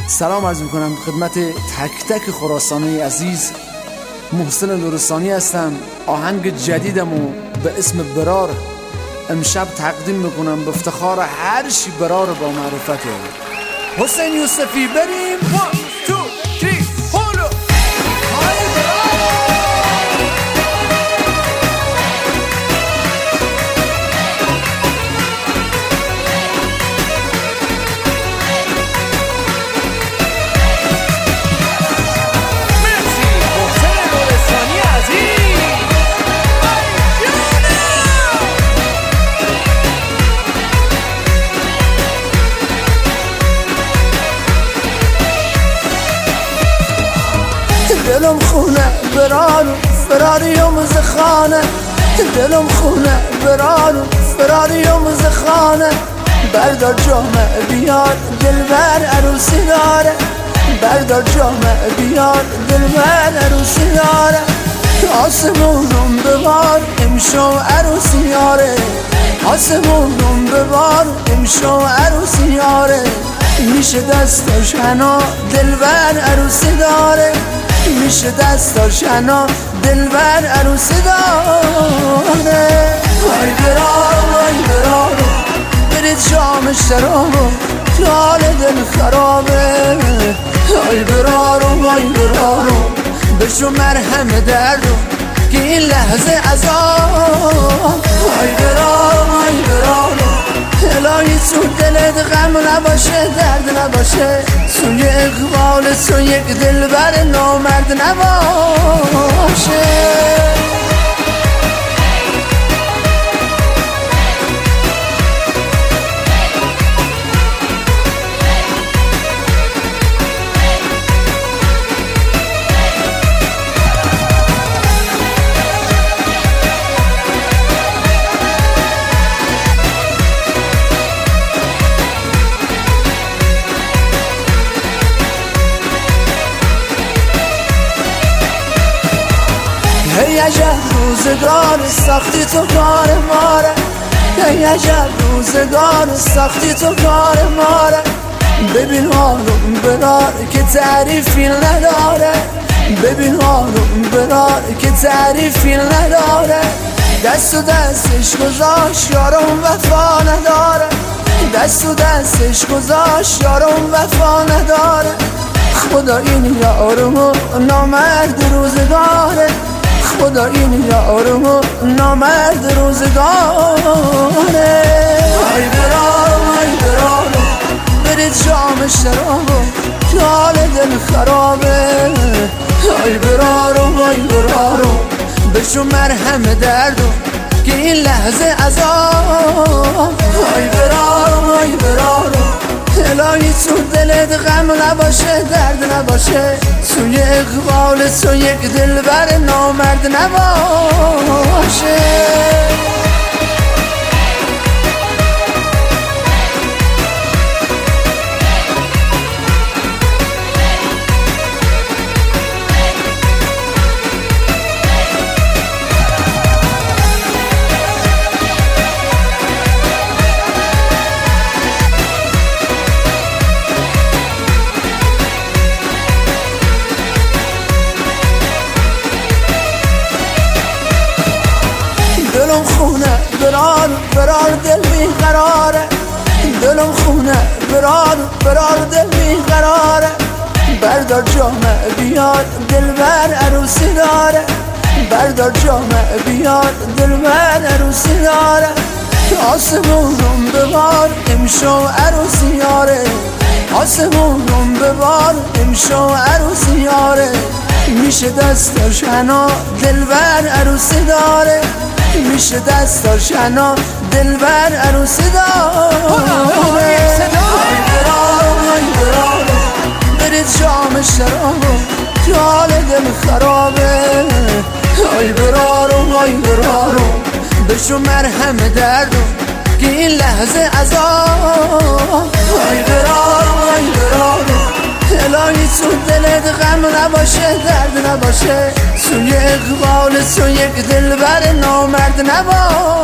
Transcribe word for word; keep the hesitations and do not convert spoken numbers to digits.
سلام عرض میکنم خدمت تک تک خراسانی عزیز. محسن لرستانی هستم. آهنگ جدیدمو به اسم برار امشب تقدیم میکنم به افتخار هر چی برار با معرفته. حسین یوسفی بریم. one two three هولو های دلم خونه برارو فراریم زخانه، دلم خونه برارو فراریم زخانه. بردار جامعه بیار دلبر عروسی داره، بردار جامعه بیار دلبر عروسی داره. آسمونم ببار امشو عروسی یاره، آسمونم ببار امشو عروسی یاره. میشه دستش حنا دلبر عروسی داره، میشه دستاش حنا دلبر عروسی داره. وای برارو وای برارو برید شام شرابو تو حال دل خرابه. وای برارو وای برارو بشو مرهم دردو که این لحظه عذاب. وای برارو وای برارو الهی تو دلت غم نباشه درد نباشه، تو یه اقبال تو یک دلبر نامرد نباشه. ای عجب روزگار ساختی تو کار ماره، ای عجب روزگار ساختی تو کار ماره. ببین حالم برار که تعریفی نداره، ببین حالم برار که تعریفی نداره. دست و دستش گذاشت یارم وفا نداره، دست و دستش گذاشت یارم وفا نداره. خدا این یارمو نامرد روزگاره، خدا این یارمو نامرد روزگاره. وای برارو وای برارو برید شام شرابو تو حال دل خرابه. وای برارو وای برارو بشو مرهم دردو که این لحظه عذاب. وای برارو وای برارو الهی تو دلت غم نباشه درد نباشه، تو یه اقبال تو یک دلبر نامرد نباشه. دلم خونه برار برار دل بیقراره، دلم خونه برار برار دل بیقراره. بردار جامعه بیار دلبر عروسی داره، بردار جامعه بیار دلبر عروسی داره. آسمونم ببار امشو عروسی یاره، آسمونم ببار امشو عروسی یاره. میشه دستاش حنا دلبر عروسی داره، میشه دستاش حنا دلبر عروسی داره. وای برارو وای برارو برید شام شرابو تو حال دل خرابه. وای برارو وای برارو بشو مرهم دردو که این لحظه عذاب. وای برارو وای برارو الهی تو دلت غم نباشه درد نباشه، تو یه اقبال تو یک دلبر نامرد نباشه.